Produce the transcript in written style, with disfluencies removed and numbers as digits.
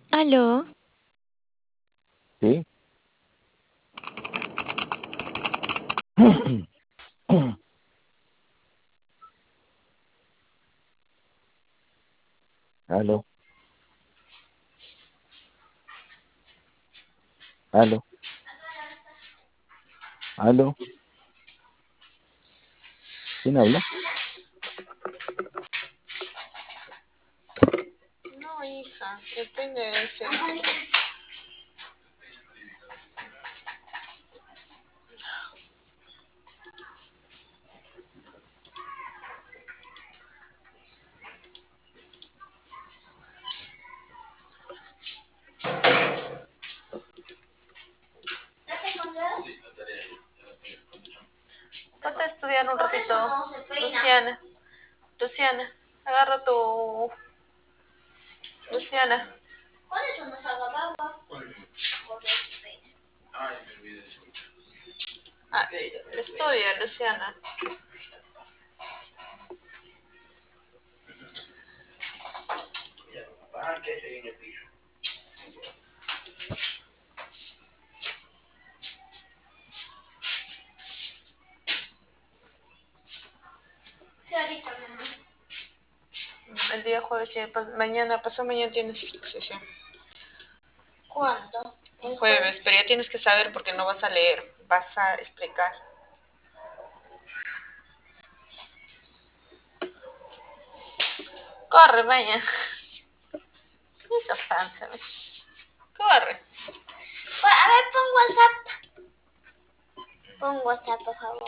¿Aló? ¿Sí? Aló, aló, aló. ¿Quién habla? No, hija, depende de ese. Ponte a estudiar un ratito. Luciana, Luciana, agarra tu... Luciana. ¿Cuál es una salvadagua? Ah, estudia, Luciana. Sí, ahorita, mamá. El día jueves, mañana, pasado mañana tienes exposición. ¿Cuándo? El jueves, pero ya tienes que saber porque no vas a leer, vas a explicar. Corre, vaya. Eso panza. Corre. A ver, pon WhatsApp. Pon WhatsApp, por favor.